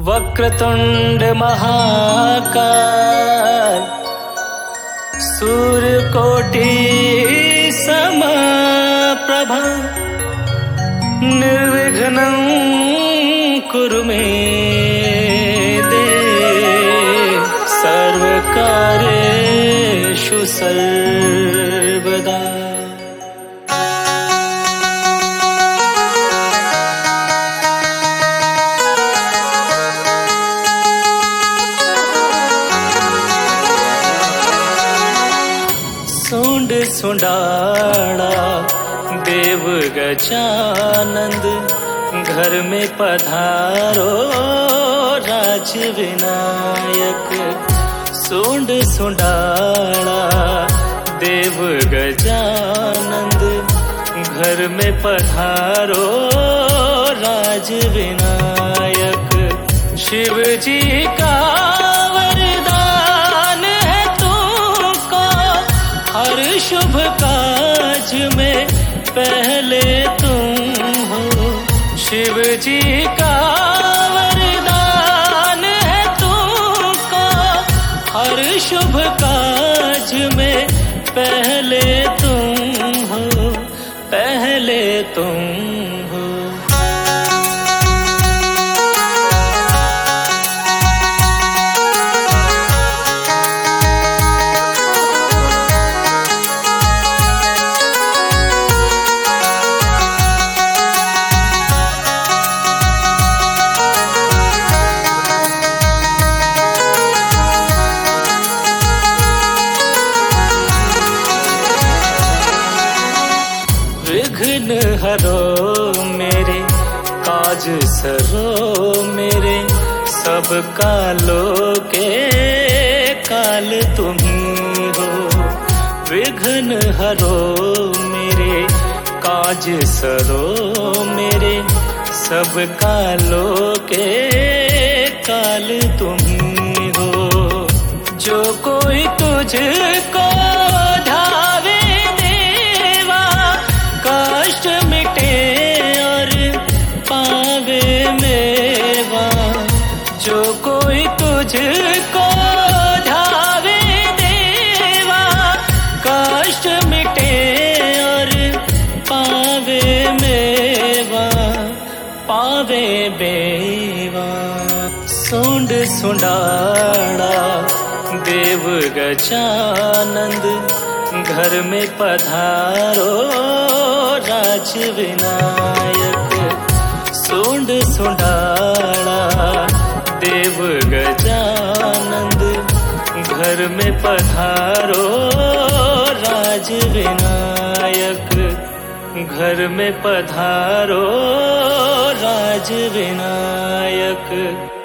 वक्रतुंड महाकाय, सूर्यकोटि समप्रभा, निर्विघ्नं कुरु मे देव, सर्वकार्येषु सर्वदा। सूंड सुंडाड़ा देव गजानंद, घर में पधारो राज विनायक। सूंड सुंडाड़ा देव गजानंद, घर में पधारो राज विनायक। शिव जी का वरदान है तुमको, हर शुभ काज में पहले तुम हो। शिव जी का वरदान है तुमको, हर शुभ काज में पहले तुम हो, पहले तुम हो। विघ्न हरो मेरे काज सरो मेरे, सब कालों के काल तुम ही हो। विघ्न हरो मेरे काज सरो मेरे, सब कालों के काल तुम ही हो। जो कोई तुझको ढावे देवा, कष्ट मिटे और पावे मेवा। जो कोई तुझको ढावे देवा, कष्ट मिटे और पावे मेवा, पावे बेवा। सूंड सुंडाड़ा देव गजानंद, घर में पधारो राज विनायक। सूंड सुंडाड़ा देव गजानंद, घर में पधारो राज विनायक। घर में पधारो राज विनायक।